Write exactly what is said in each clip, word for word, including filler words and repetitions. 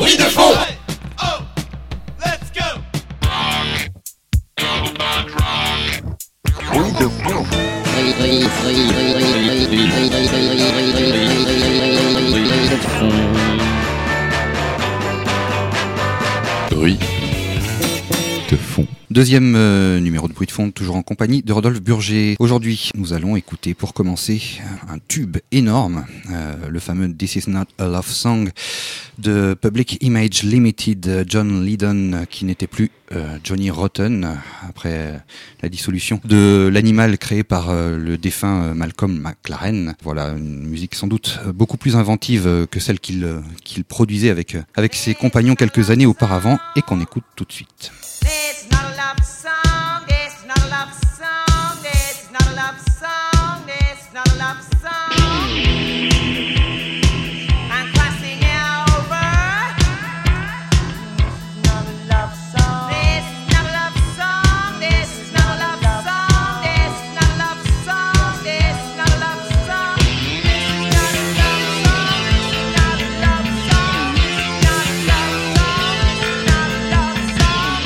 Bruit de fond. Bruit de fond. Bruit de fond. Deuxième euh, numéro de Bruit de fond, toujours en compagnie de Rodolphe Burger. Aujourd'hui, nous allons écouter pour commencer un tube énorme, euh, le fameux This Is Not a Love Song de Public Image Limited, John Lydon, qui n'était plus euh, Johnny Rotten après la dissolution de l'animal créé par euh, le défunt euh, Malcolm McLaren. Voilà, une musique sans doute beaucoup plus inventive euh, que celle qu'il, euh, qu'il produisait avec, euh, avec ses compagnons quelques années auparavant et qu'on écoute tout de suite. It's not a love song, it's not a love song, it's not a love song, it's not a love song. I'm crossing over. Not a love song. This is not a love song, this is not a love song, this is not a love song, this is not a love song. This is not a love song, not a love song, not a love song, not a love song.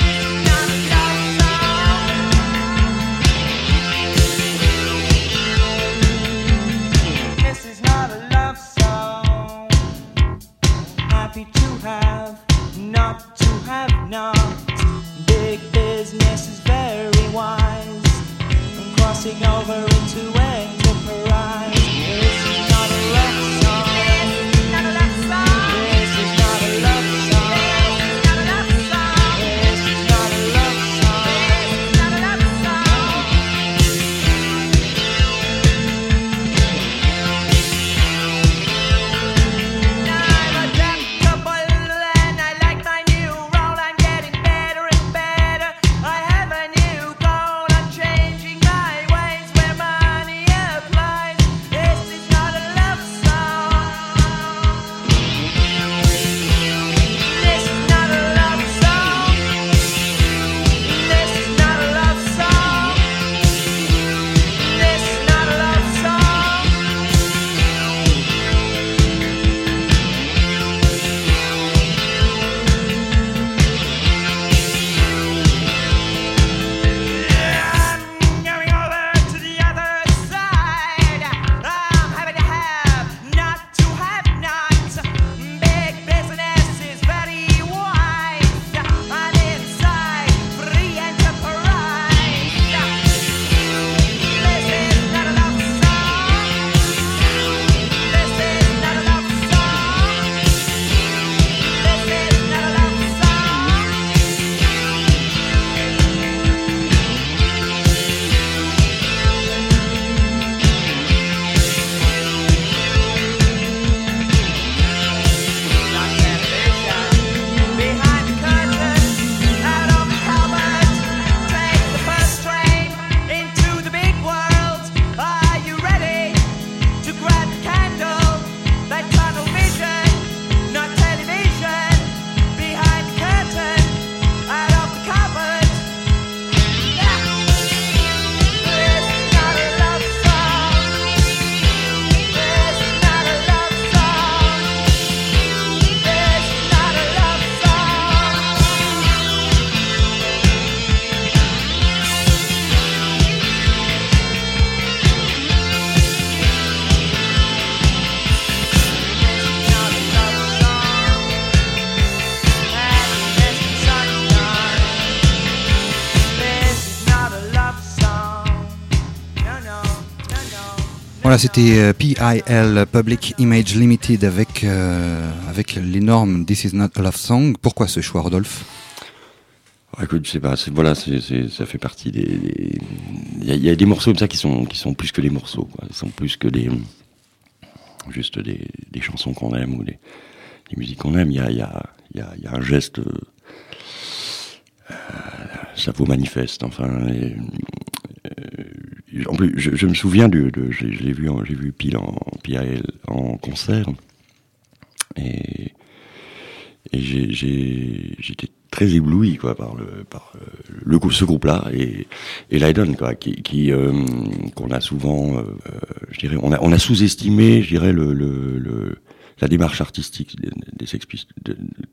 This is not a love song. Happy to have, not to have not. Big business is very wise. I'm crossing over into enterprise. This is not a love song. This is not a love song. This is not a love song. This is not a love song. This is not a love song. This is not a love song. I'm adaptable and I like my new role. I'm getting better and better. I have a new goal. I'm changing my ways where money applies. This is not a love song. This is not a love song. This is not a love song. This is not a love song. I'm going over to the other side. I'm happy to have, not to have not. Big business is very wise. I'm inside free enterprise. This is not a love song. This is not a love song. This is not a love song. Not television. Behind the curtain, out of the cupboard. Take the first train into the big world. Are you ready to grab the candle? That tunnel vision, not television. Behind the curtain, out of the cupboard. Ah. This is not a love song. This is not a love song. This is not a love song. Not a love song. Happiness and sunshine. This is not a love song. No, no, no, no. Voilà, c'était euh, P I L, Public Image Limited, avec, euh, avec l'énorme This Is Not a Love Song. Pourquoi ce choix, Rodolphe ? Ah, écoute, je sais pas, c'est, voilà, c'est, c'est, ça fait partie des... des- Il y, a- il y a des morceaux comme ça qui sont, qui sont plus que des morceaux, quoi. Ils sont plus que des... Juste des, des chansons qu'on aime ou des, des musiques qu'on aime. Il y a, il y a, il y a, il y a un geste... euh, ça vous manifeste, enfin... et, euh, en plus, je, je me souviens du... De, je, je l'ai vu, en- j'ai vu Pile en, P I L en concert. Et... Et j'ai, j'ai, j'étais très ébloui, quoi, par le, par le, le ce groupe-là et, et Lydon, quoi, qui, qui, euh, qu'on a souvent, euh, je dirais, on a, on a sous-estimé, je dirais, le, le, le la démarche artistique des, des Sex Pistols, de,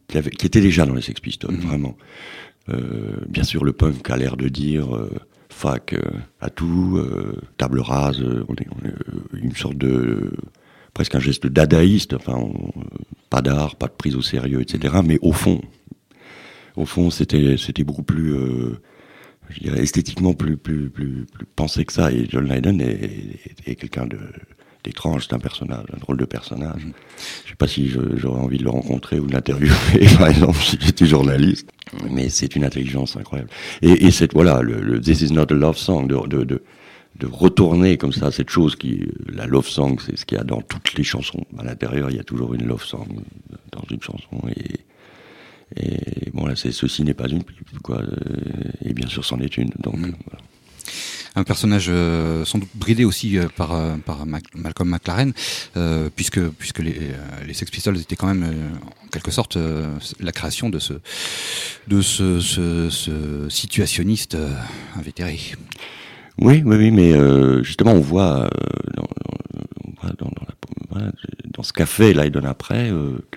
qui, avait, qui était déjà dans les Sex Pistols, Mm-hmm. vraiment. Euh, bien sûr, le punk a l'air de dire euh, fuck euh, à tout, euh, table rase, euh, on est, on est euh, une sorte de presque un geste dadaïste, enfin, on, pas d'art, pas de prise au sérieux, et cetera. Mais au fond, au fond, c'était c'était beaucoup plus, euh, je dirais, esthétiquement plus plus plus plus pensé que ça. Et John Lydon est, est, est quelqu'un de d'étrange, c'est un personnage, un drôle de personnage. Je sais pas si je, j'aurais envie de le rencontrer ou de l'interviewer, par exemple, si j'étais journaliste. Mais c'est une intelligence incroyable. Et, et cette, voilà, le, le This is not a love song, de, de, de, de retourner comme ça cette chose qui, la love song, c'est ce qu'il y a dans toutes les chansons. À l'intérieur, il y a toujours une love song dans une chanson. Et, et bon, là, c'est ceci n'est pas une, quoi. Et bien sûr, c'en est une. Donc, mmh. voilà. Un personnage euh, sans doute bridé aussi euh, par euh, par Mac- Malcolm McLaren, euh, puisque puisque les euh, les Sex Pistols étaient quand même euh, en quelque sorte euh, la création de ce de ce ce, ce situationniste euh, invétéré. Oui, oui, oui, mais euh, justement, on voit, euh, dans, on voit dans, dans, la, voilà, dans ce qu'a fait Lydon après euh, que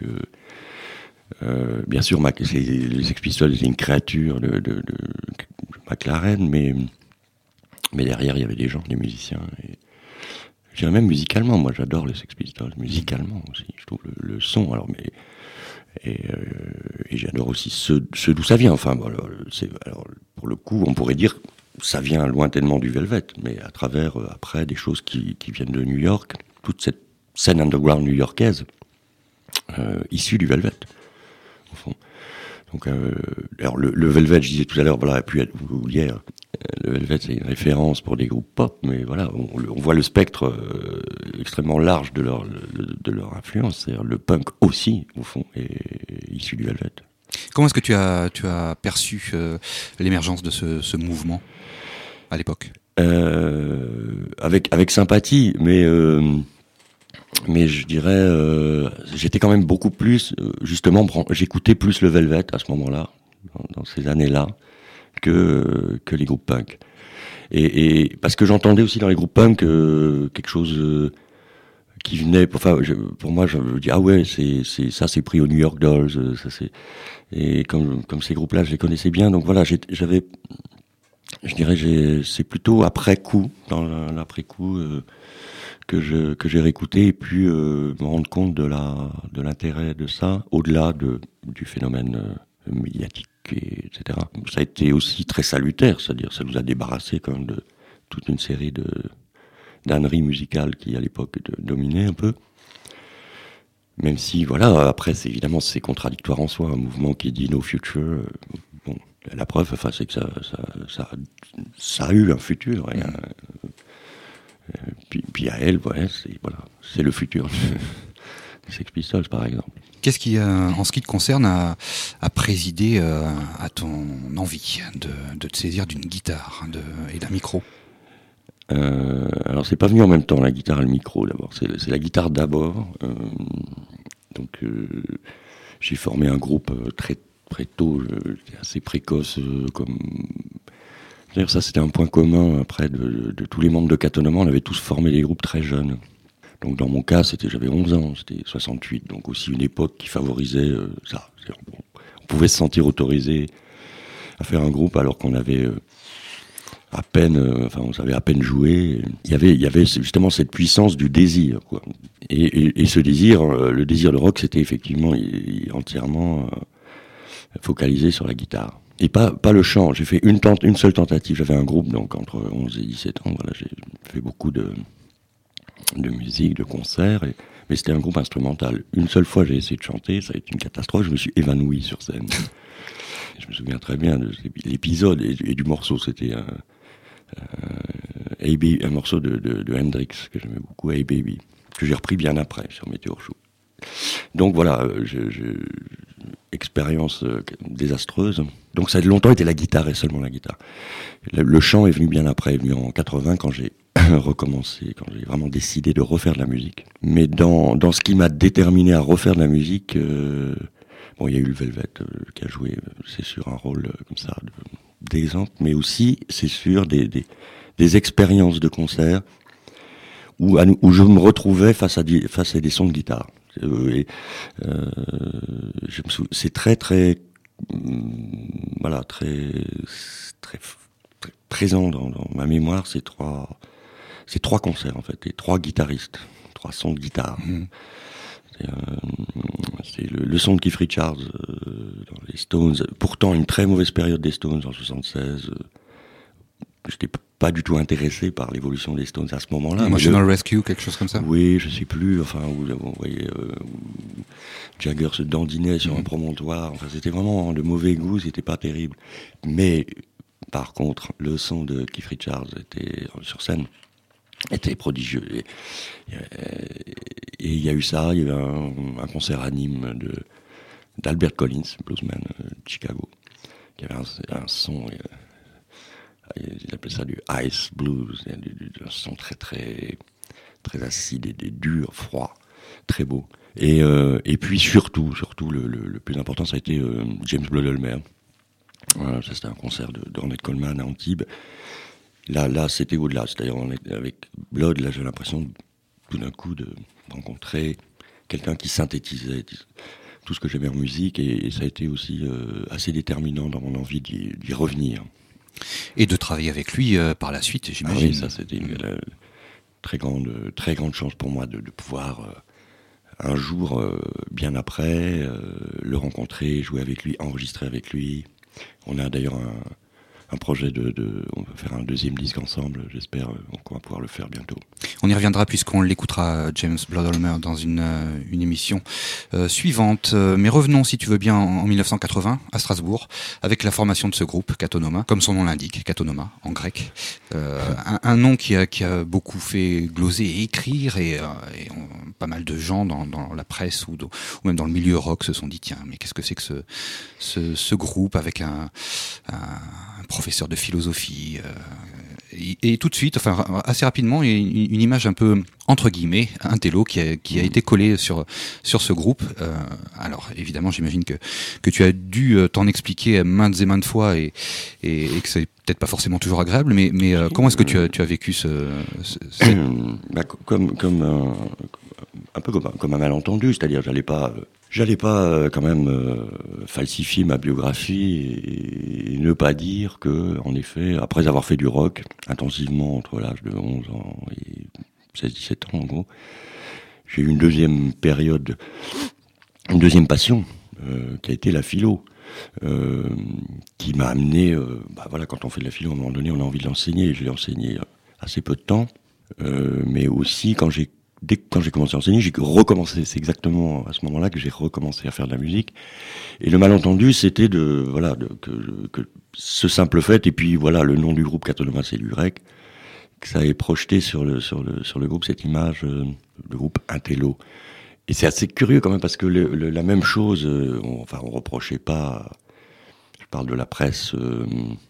euh, bien sûr, Mac, les, les Sex Pistols, c'est une créature de, de, de McLaren, mais Mais derrière, il y avait des gens, des musiciens. Et je dirais même musicalement, moi j'adore les Sex Pistols, musicalement aussi. Je trouve le, le son, alors, mais. Et, euh, et j'adore aussi ce, ce d'où ça vient. Enfin, bon, alors, c'est, alors, pour le coup, on pourrait dire ça vient lointainement du Velvet, mais à travers, euh, après, des choses qui, qui viennent de New York, toute cette scène underground new-yorkaise, euh, issue du Velvet, au fond. Donc, euh, alors le, le Velvet, je disais tout à l'heure, voilà, puis ou hier, le Velvet c'est une référence pour des groupes pop, mais voilà, on, on voit le spectre euh, extrêmement large de leur de leur influence, c'est-à-dire le punk aussi, au fond, est, est issu du Velvet. Comment est-ce que tu as tu as perçu euh, l'émergence de ce, ce mouvement à l'époque? euh, Avec avec sympathie, mais euh, Mais je dirais, euh, j'étais quand même beaucoup plus, euh, justement, j'écoutais plus le Velvet à ce moment-là, dans, dans ces années-là, que euh, que les groupes punk. Et, et parce que j'entendais aussi dans les groupes punk euh, quelque chose euh, qui venait, enfin, je, pour moi, je me dis ah ouais, c'est c'est ça, c'est pris au New York Dolls, euh, ça c'est. Et comme comme ces groupes-là, je les connaissais bien, donc voilà, j'avais, je dirais, j'ai, c'est plutôt après coup, dans l'après coup. Euh, que je que j'ai réécouté et puis euh, me rendre compte de la de l'intérêt de ça au-delà de du phénomène euh, médiatique et etc. Ça a été aussi très salutaire, c'est-à-dire ça nous a débarrassé quand même de toute une série de d'âneries musicales qui à l'époque dominaient un peu. Même si voilà, après c'est évidemment c'est contradictoire en soi, un mouvement qui dit no future. Euh, bon, la preuve, enfin c'est que ça ça ça ça a eu un futur. Et un, Euh, puis, puis à elle, ouais, c'est, voilà, c'est le futur des Sex Pistols, par exemple. Qu'est-ce qui, euh, en ce qui te concerne, a, a présidé euh, à ton envie de, de te saisir d'une guitare de, et d'un micro? euh, Alors, c'est pas venu en même temps, la guitare et le micro, d'abord. C'est, c'est la guitare d'abord. Euh, donc, euh, j'ai formé un groupe très, très tôt, j'étais assez précoce, euh, comme... D'ailleurs, ça, c'était un point commun après de, de, de tous les membres de Catonement. On avait tous formé des groupes très jeunes. Donc, dans mon cas, c'était, j'avais onze ans, c'était soixante-huit. Donc, aussi une époque qui favorisait euh, ça. On, on pouvait se sentir autorisé à faire un groupe alors qu'on avait euh, à peine, euh, enfin, on savait à peine jouer. Il y avait, il y avait justement cette puissance du désir, quoi. Et, et, et ce désir, euh, le désir de rock, c'était effectivement il, il, entièrement euh, focalisé sur la guitare. Et pas, pas le chant. J'ai fait une, tente, une seule tentative. J'avais un groupe, donc, entre onze et dix-sept ans. Voilà, j'ai fait beaucoup de, de musique, de concerts. Et, mais c'était un groupe instrumental. Une seule fois, j'ai essayé de chanter. Ça a été une catastrophe. Je me suis évanoui sur scène. Je me souviens très bien de l'épisode et, et du morceau. C'était un, un, un morceau de, de, de Hendrix que j'aimais beaucoup, Hey Baby, que j'ai repris bien après sur Météo Show. Donc voilà, je... je expérience euh, désastreuse. Donc ça a longtemps été la guitare et seulement la guitare. Le, le chant est venu bien après, est venu en quatre-vingts quand j'ai recommencé, quand j'ai vraiment décidé de refaire de la musique. Mais dans dans ce qui m'a déterminé à refaire de la musique, euh, bon, il y a eu le Velvet euh, qui a joué, c'est sûr, un rôle euh, comme ça de, d'exemple, mais aussi c'est sûr des des, des expériences de concert où où je me retrouvais face à des, face à des sons de guitare. Euh, et, euh, je me souviens, c'est très très voilà très très, très présent dans, dans ma mémoire ces trois ces trois concerts en fait, et trois guitaristes, trois sons de guitare. Mmh. C'est, euh, c'est le, le son de Keith Richards euh, dans les Stones. Pourtant une très mauvaise période des Stones en soixante-seize. Euh, j'étais pas du tout intéressé par l'évolution des Stones à ce moment-là. Emotional le... Rescue, quelque chose comme ça. Oui, je sais plus. Enfin, où, vous voyez, euh, où Jagger se dandinait sur mmh. un promontoire. Enfin, c'était vraiment de mauvais goût. C'était pas terrible. Mais par contre, le son de Keith Richards était sur scène était prodigieux. Et il y a eu ça. Il y a eu un, un concert à Nîmes de d'Albert Collins, bluesman de Chicago, qui avait un, un son. Euh, il appelait ça du ice blues, du, du, un son très très très acide et, et dur, froid, très beau. Et euh, et puis surtout, surtout le, le, le plus important, ça a été euh, James Blood Ulmer. Voilà, ça c'était un concert de d'Ornette Coleman à Antibes. Là, là, c'était au-delà. C'est-à-dire, on est avec Blood, là, j'ai l'impression tout d'un coup de rencontrer quelqu'un qui synthétisait tout ce que j'aimais en musique, et, et ça a été aussi euh, assez déterminant dans mon envie d'y, d'y revenir. Et de travailler avec lui euh, par la suite, j'imagine. Ah oui, ça c'était une, une très grande, très grande chance pour moi de, de pouvoir euh, un jour, euh, bien après, euh, le rencontrer, jouer avec lui, enregistrer avec lui. On a d'ailleurs un, un projet de, de, on va faire un deuxième disque ensemble. J'espère euh, qu'on va pouvoir le faire bientôt. On y reviendra puisqu'on l'écoutera, James Blood Ulmer, dans une, euh, une émission euh, suivante. Euh, mais revenons, si tu veux bien, en, en dix-neuf cent quatre-vingts, à Strasbourg, avec la formation de ce groupe, Katonoma, comme son nom l'indique, Katonoma, en grec. Euh, un, un nom qui a, qui a beaucoup fait gloser et écrire, et, euh, et on, pas mal de gens dans, dans la presse ou, de, ou même dans le milieu rock se sont dit, tiens, mais qu'est-ce que c'est que ce, ce, ce groupe avec un, un, un professeur de philosophie euh, et, et tout de suite, enfin assez rapidement, il y a une, une image un peu entre guillemets un télo qui a, qui a été collé sur sur ce groupe. Euh, alors évidemment, j'imagine que que tu as dû t'en expliquer maintes et maintes fois, et et, et que c'est peut-être pas forcément toujours agréable, mais mais euh, comment est-ce que tu as tu as vécu ce, ce cette... bah, comme comme un, un peu comme un, comme un malentendu, c'est-à-dire j'allais pas J'allais pas euh, quand même euh, falsifier ma biographie et, et ne pas dire que, en effet, après avoir fait du rock intensivement entre l'âge de onze ans et seize dix-sept ans en gros, j'ai eu une deuxième période, une deuxième passion euh, qui a été la philo, euh, qui m'a amené, euh, bah voilà, quand on fait de la philo, à un moment donné, on a envie de l'enseigner. Je l'ai enseigné assez peu de temps, euh, mais aussi quand j'ai Dès que quand j'ai commencé à enseigner, j'ai recommencé. C'est exactement à ce moment-là que j'ai recommencé à faire de la musique. Et le malentendu, c'était de voilà de, que, que ce simple fait, et puis voilà, le nom du groupe Katonoma, c'est du grec, que ça ait projeté sur le sur le sur le groupe cette image, euh, le groupe intello. Et c'est assez curieux quand même, parce que le, le, la même chose, euh, on, enfin on reprochait pas. Je parle de la presse euh,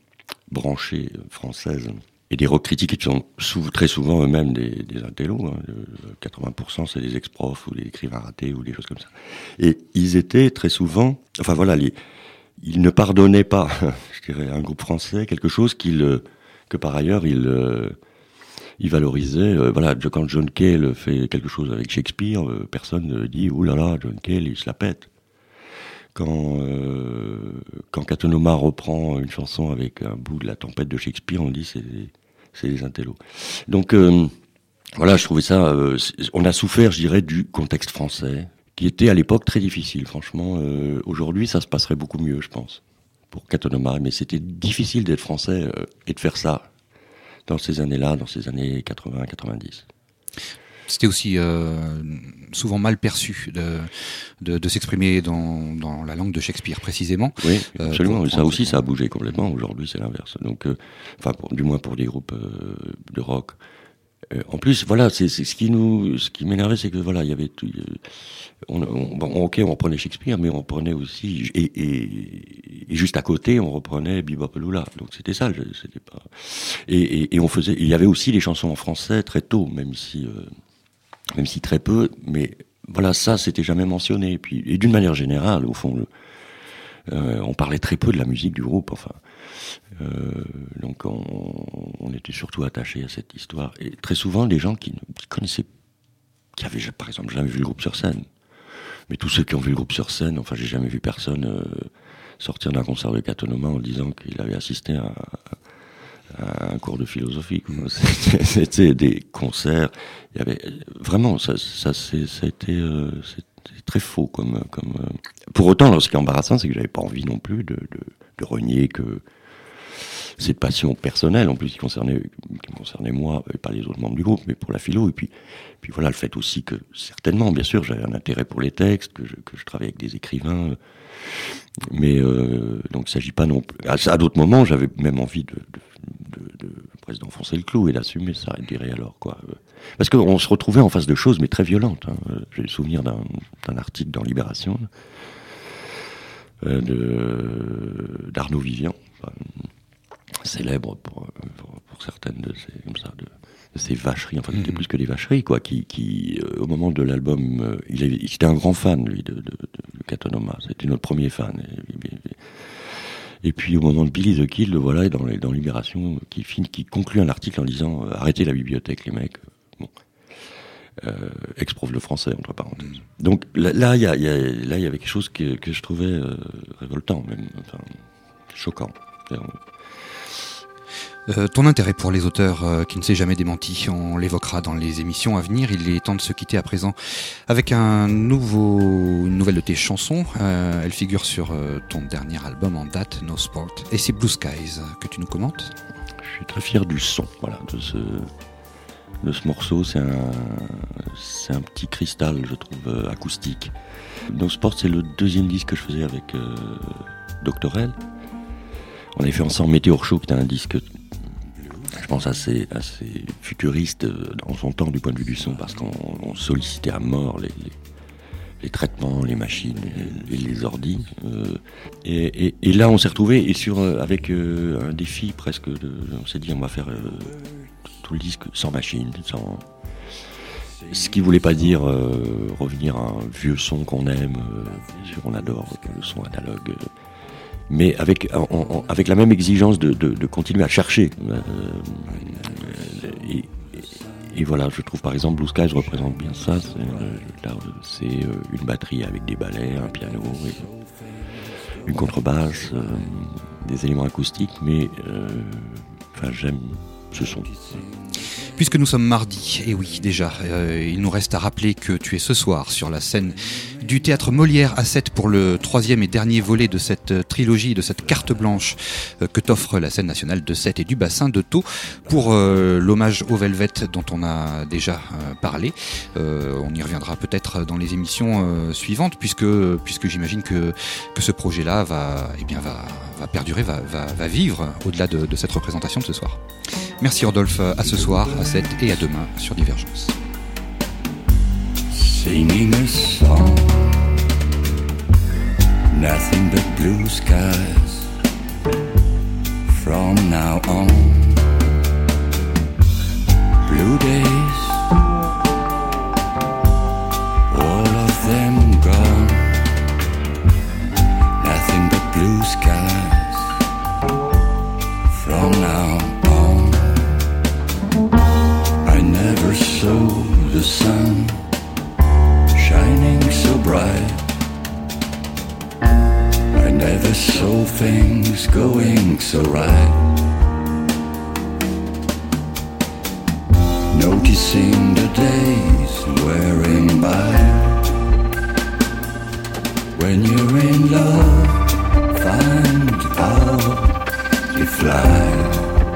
branchée française. Et des rock critiques qui sont sou- très souvent eux-mêmes des, des intellos. Hein. quatre-vingts pour cent c'est des ex-profs ou des écrivains ratés ou des choses comme ça. Et ils étaient très souvent... Enfin voilà, les, ils ne pardonnaient pas, je dirais, à un groupe français, quelque chose qu'il, que par ailleurs ils, ils valorisaient. Voilà, quand John Cale fait quelque chose avec Shakespeare, personne ne dit « Ouh là là, John Cale, il se la pète ». Quand, euh, quand Katonoma reprend une chanson avec un bout de la tempête de Shakespeare, on dit c'est des, c'est des intellos. Donc euh, voilà, je trouvais ça. Euh, on a souffert, je dirais, du contexte français, qui était à l'époque très difficile. Franchement, euh, aujourd'hui, ça se passerait beaucoup mieux, je pense, pour Katonoma. Mais c'était difficile d'être français euh, et de faire ça dans ces années-là, dans ces années quatre-vingts quatre-vingt-dix. C'était aussi euh, souvent mal perçu de, de, de s'exprimer dans, dans la langue de Shakespeare, précisément. Oui, absolument. Euh, ça aussi, ça a bougé complètement. Aujourd'hui, c'est l'inverse. Donc, euh, enfin, pour, du moins pour des groupes euh, de rock. Euh, en plus, voilà, c'est, c'est ce qui nous, ce qui m'énervait, c'est que voilà, il y avait tout. Euh, on, on, bon, ok, on reprenait Shakespeare, mais on reprenait aussi, et, et, et juste à côté, on reprenait Bebop et Lula. Donc c'était ça. C'était pas. Et, et, et on faisait. Il y avait aussi les chansons en français très tôt, même si. Euh, Même si très peu, mais voilà, ça, c'était jamais mentionné. Et puis, et d'une manière générale, au fond, euh, on parlait très peu de la musique du groupe, enfin. Euh, donc, on, on était surtout attachés à cette histoire. Et très souvent, des gens qui, qui connaissaient, qui avaient, par exemple, jamais vu le groupe sur scène, Mais tous ceux qui ont vu le groupe sur scène, enfin, j'ai jamais vu personne euh, sortir d'un concert de Kato Noma en disant qu'il avait assisté à, à un cours de philosophie. C'était, c'était des concerts. Il y avait vraiment, ça, ça, c'est, ça a été, euh, c'était très faux comme, comme. Euh... Pour autant, ce qui est embarrassant, c'est que j'avais pas envie non plus de, de, de renier que cette passion personnelle, en plus, qui concernait, qui concernait moi et pas les autres membres du groupe, mais pour la philo. Et puis, puis voilà, le fait aussi que, certainement, bien sûr, j'avais un intérêt pour les textes, que je, que je travaillais avec des écrivains. Mais euh, donc, il s'agit pas non plus. À, à d'autres moments, j'avais même envie de, de, de, de presque d'enfoncer le clou et d'assumer ça, et de dire alors quoi. Parce qu'on se retrouvait en face de choses, mais très violentes. Hein. J'ai le souvenir d'un, d'un article dans Libération euh, de d'Arnaud Vivian. Enfin, célèbre pour, pour, pour certaines de ces, comme ça, de, de ces vacheries, enfin c'était mmh. plus que des vacheries, quoi, qui, qui euh, au moment de l'album, euh, il, avait, il était un grand fan, lui, de, de, de, de Kato Noma, c'était notre premier fan. Et, et, et puis au moment de Billy the Kid, le voilà, dans, dans Libération, qui, qui conclut un article en disant euh, « Arrêtez la bibliothèque, les mecs ». Bon. Euh, ex-prof de français, entre parenthèses. Mmh. Donc là, là, il y, y, y avait quelque chose que, que je trouvais euh, révoltant, même, enfin, choquant. Euh, ton intérêt pour les auteurs euh, qui ne s'est jamais démenti, on l'évoquera dans les émissions à venir. Il est temps de se quitter à présent avec un nouveau, une nouvelle de tes chansons. Euh, elle figure sur euh, ton dernier album en date, No Sport. Et c'est Blue Skies que tu nous commentes. Je suis très fier du son, voilà, de ce, de ce morceau. C'est un, c'est un petit cristal, je trouve, euh, acoustique. No Sport, c'est le deuxième disque que je faisais avec euh, Doctorel. On avait fait ensemble Météor Show, qui était un disque, je pense, assez, assez futuriste dans son temps du point de vue du son, parce qu'on on sollicitait à mort les, les, les traitements, les machines, les, les ordis. Euh, et, et, et là, on s'est retrouvés et sur, avec euh, un défi presque. De, on s'est dit, on va faire euh, tout le disque sans machine, sans. Ce qui voulait pas dire euh, revenir à un vieux son qu'on aime. Euh, bien sûr, on adore le son analogue. Euh, mais avec, en, en, avec la même exigence de, de, de continuer à chercher. Euh, et, et, et voilà, je trouve par exemple Blue Skies représente bien ça. C'est, euh, c'est une batterie avec des ballets, un piano, et une contrebasse, euh, des éléments acoustiques, mais euh, enfin, j'aime ce son. Puisque nous sommes mardi, et oui déjà, euh, il nous reste à rappeler que tu es ce soir sur la scène du Théâtre Molière à Sète pour le troisième et dernier volet de cette trilogie, de cette carte blanche euh, que t'offre la scène nationale de Sète et du bassin de Thau pour euh, l'hommage au Velvet dont on a déjà euh, parlé. Euh, on y reviendra peut-être dans les émissions euh, suivantes puisque, puisque j'imagine que, que ce projet-là va, eh bien, va, va perdurer, va, va, va vivre au-delà de, de cette représentation de ce soir. Merci Rodolphe, à ce soir, à Sète et à demain sur Divergence. Singing a song, nothing but blue skies from now on. Blue days, all of them gone. Nothing but blue skies from now on. I never saw the sun shining so bright. I never saw things going so right. Noticing the days wearing by. When you're in love, find out you fly.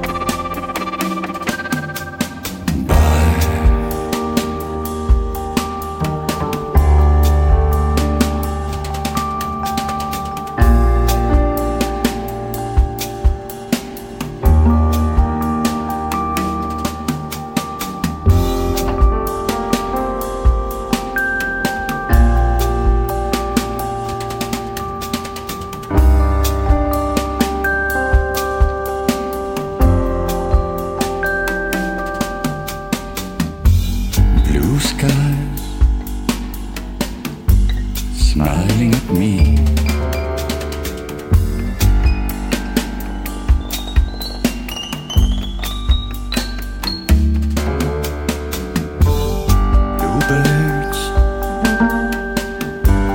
Smiling at me. Bluebirds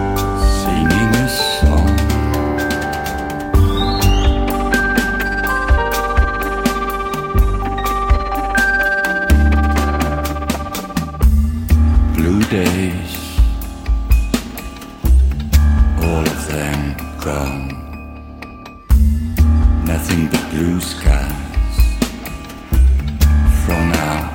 and grown. Nothing but blue skies from now